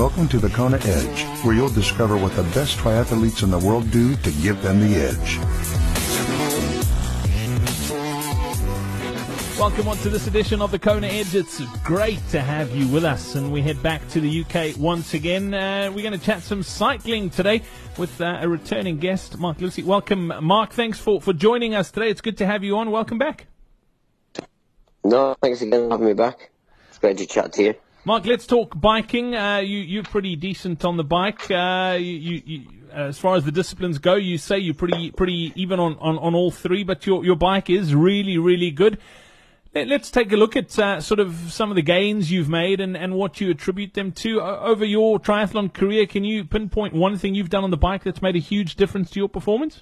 Welcome to the Kona Edge, where you'll discover what the best triathletes in the world do to give them the edge. Welcome on to this edition of the Kona Edge. It's great to have you with us, and we head back to the UK once again. We're going to chat some cycling today with a returning guest, Mark Lucy. Welcome, Mark. Thanks for joining us today. It's good to have you on. Welcome back. No, thanks again for having me back. It's great to chat to you. Mark, let's talk biking. You're pretty decent on the bike. As far as the disciplines go, you say you're pretty even on all three, but your bike is really, really good. Let's take a look at sort of some of the gains you've made and what you attribute them to. Over your triathlon career, can you pinpoint one thing you've done on the bike that's made a huge difference to your performance?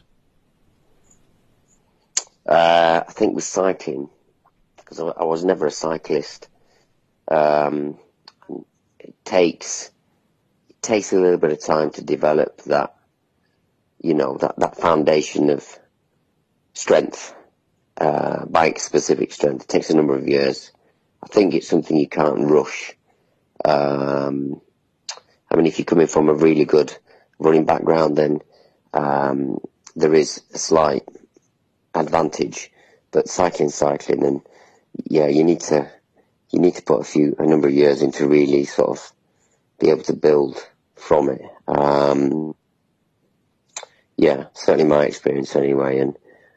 I think with cycling, because I was never a cyclist, it takes a little bit of time to develop that, that foundation of strength. Bike-specific strength. It takes a number of years. I think it's something you can't rush. If you're coming from a really good running background, then there is a slight advantage. But cycling, and you need to put a number of years in to really sort of be able to build from it. Certainly my experience anyway, and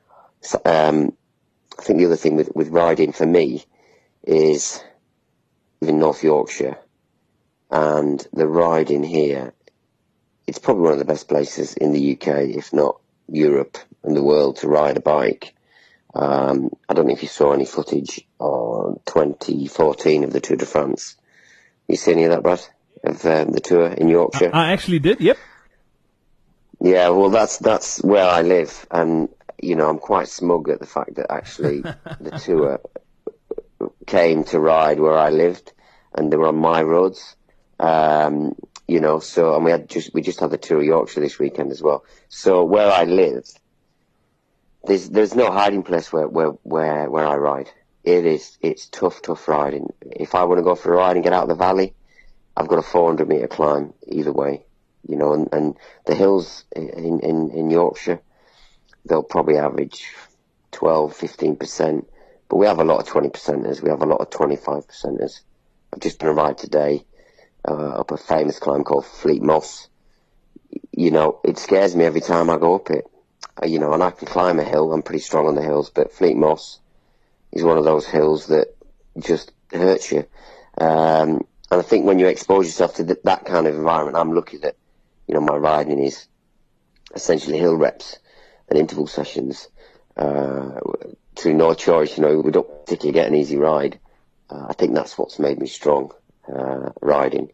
I think the other thing with riding for me is even North Yorkshire, and the riding here, it's probably one of the best places in the UK, if not Europe and the world, to ride a bike. I don't know if you saw any footage on 2014 of the Tour de France. You see any of that, Brad? Of the tour in Yorkshire? I actually did, yep. Yeah, well, that's where I live, and I'm quite smug at the fact that actually the tour came to ride where I lived, and they were on my roads. And we just had the Tour of Yorkshire this weekend as well. So where I live, there's no hiding place where I ride. It's tough riding. If I want to go for a ride and get out of the valley, I've got a 400 metre climb either way, and the hills in Yorkshire, they'll probably average 12-15%, but we have a lot of 20%ers, we have a lot of 25%ers. I've just done a ride today up a famous climb called Fleet Moss. It scares me every time I go up it, and I can climb a hill, I'm pretty strong on the hills, but Fleet Moss is one of those hills that just hurts you. And I think when you expose yourself to that kind of environment, I'm lucky that, my riding is essentially hill reps and interval sessions through no choice. We don't particularly get an easy ride. I think that's what's made me strong riding.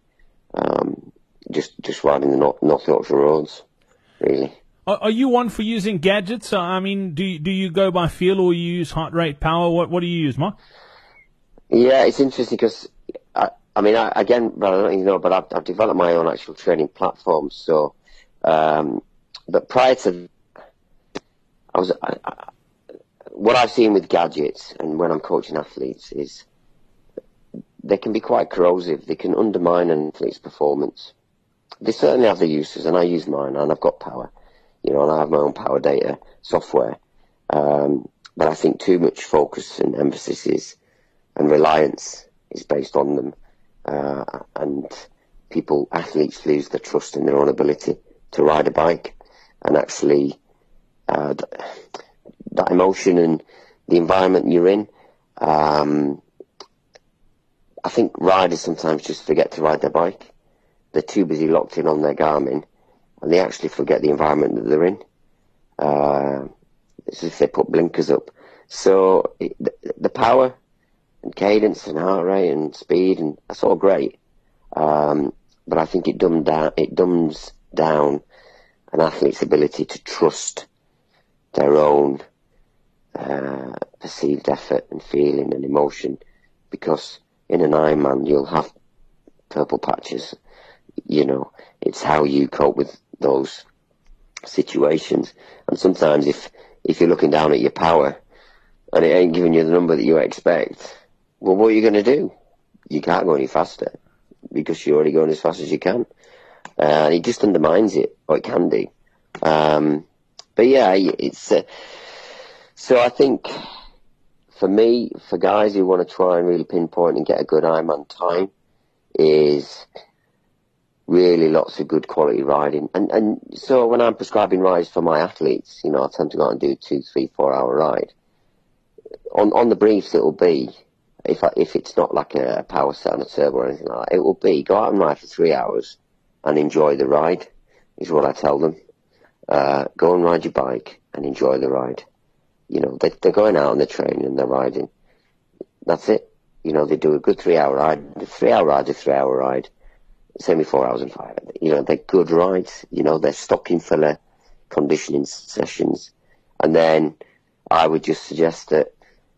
Just riding the North Yorkshire roads, really. Are you one for using gadgets? Do you go by feel or you use heart rate, power? What do you use, Mark? Yeah, it's interesting because I don't know, but I've developed my own actual training platform. So, but prior to what I've seen with gadgets and when I'm coaching athletes is they can be quite corrosive. They can undermine an athlete's performance. They certainly have their uses, and I use mine, and I've got power, and I have my own power data software. But I think too much focus and emphasis and reliance is based on them, and athletes lose their trust in their own ability to ride a bike, and actually that emotion and the environment you're in. I think riders sometimes just forget to ride their bike. They're too busy locked in on their Garmin, and they actually forget the environment that they're in. It's as if they put blinkers up. So the power and cadence and heart rate and speed, and that's all great. But I think it dumbs down an athlete's ability to trust their own perceived effort and feeling and emotion, because in an Ironman you'll have purple patches. It's how you cope with those situations. And sometimes if you're looking down at your power and it ain't giving you the number that you expect, well, what are you going to do? You can't go any faster. because you're already going as fast as you can. And it just undermines it, or it can do. But yeah, it's so I think for me, for guys who want to try and really pinpoint and get a good Ironman time, is really lots of good quality riding. And so when I'm prescribing rides for my athletes, you know, I tend to go out and do 2, 3, 4 hour ride. On the briefs, it'll be, if it's not like a power set on a turbo or anything like that, it will be go out and ride for 3 hours and enjoy the ride, is what I tell them. Go and ride your bike and enjoy the ride. You know, they're going out and they're training and they're riding. That's it. You know, they do a good 3 hour ride. The 3 hour ride's a 3 hour ride. Same with 4 hours and 5. You know, they're good rides. You know, they're stocking filler conditioning sessions. And then I would just suggest that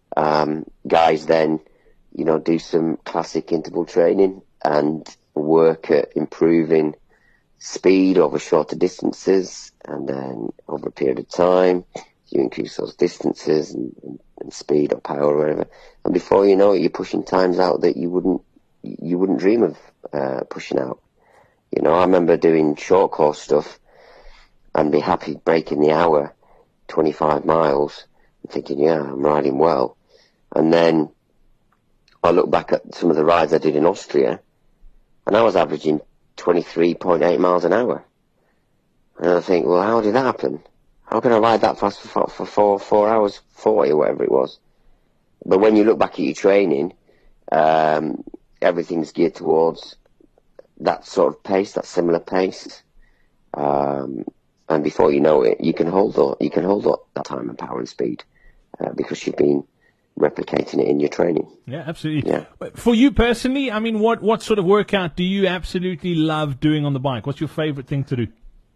guys then, you know, do some classic interval training and work at improving speed over shorter distances, and then over a period of time you increase those distances and speed or power or whatever, and before you know it, you're pushing times out that you wouldn't dream of pushing out. You know, I remember doing short course stuff and be happy breaking the hour, 25 miles, and thinking, yeah, I'm riding well. And then I look back at some of the rides I did in Austria, and I was averaging 23.8 miles an hour. And I think, well, how did that happen? How can I ride that fast for 4 hours 40 or whatever it was? But when you look back at your training, everything's geared towards that sort of pace, that similar pace. And before you know it, you can hold that time and power and speed because you've been replicating it in your training. Yeah, absolutely. Yeah. For you personally, I mean, what sort of workout do you absolutely love doing on the bike? What's your favorite thing to do?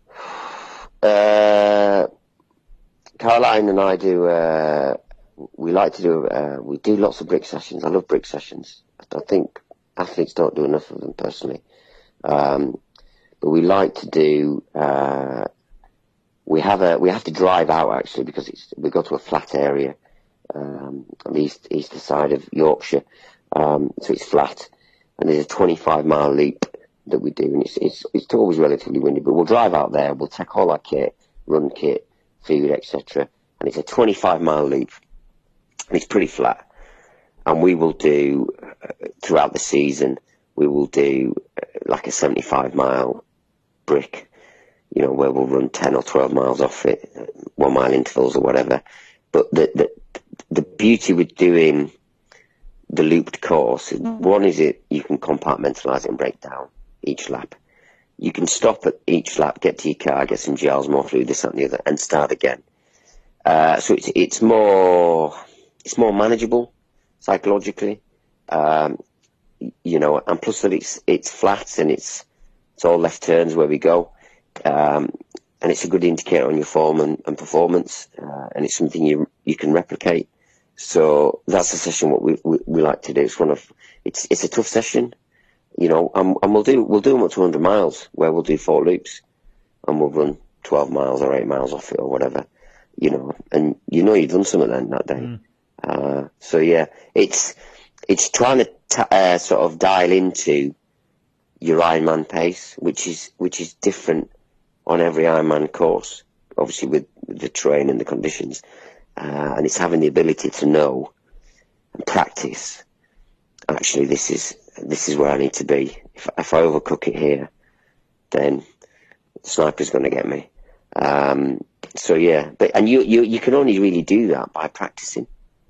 Caroline and I do, we do lots of brick sessions. I love brick sessions. I think athletes don't do enough of them personally. But we like to do, we have to drive out actually, because we go to a flat area, on the eastern side of Yorkshire. So it's flat, and there's a 25-mile loop that we do, and it's always relatively windy, but we'll drive out there, we'll take all our kit, run kit, food, etc., and it's a 25-mile loop, and it's pretty flat, and we will do, throughout the season, we will do like a 75-mile brick, you know, where we'll run 10 or 12 miles off it, 1 mile intervals or whatever. But the beauty with doing the looped course, one is you can compartmentalise it and break down each lap. You can stop at each lap, get to your car, get some gels, more fluid, this, that and the other, and start again. So it's more manageable psychologically, you know, and plus that it's flat and it's all left turns where we go, and it's a good indicator on your form and performance, and it's something you can replicate. So that's a session what we like to do. It's a tough session, you know, and we'll do them up to 100 miles where we'll do 4 loops and we'll run 12 miles or 8 miles off it or whatever, you know, and you know you've done something then that day. So yeah, it's trying to sort of dial into your Ironman pace, which is different on every Ironman course, obviously with the terrain and the conditions, and it's having the ability to know and practice. Actually, this is where I need to be. If I overcook it here, then the sniper's going to get me. So yeah, and you can only really do that by practicing.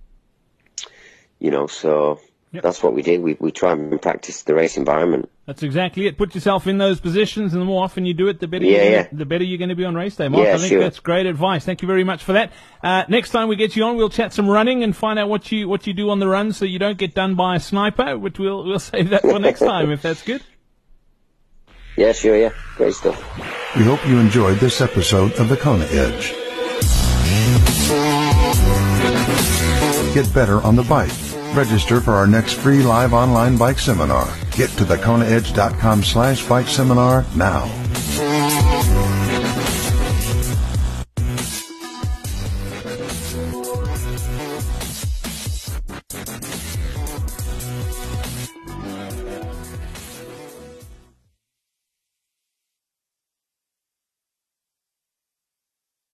You know, so yep. That's what we did. We try and practice the race environment. That's exactly it. Put yourself in those positions, and the more often you do it, the better you're going to be on race day. Mark, I think that's great advice. Thank you very much for that. Next time we get you on, we'll chat some running and find out what you do on the run, so you don't get done by a sniper. But we'll save that for next time, if that's good. Yeah, sure. Yeah, great stuff. We hope you enjoyed this episode of the Kona Edge. Get better on the bike. Register for our next free live online bike seminar. Get to thekonaedge.com/bike seminar now.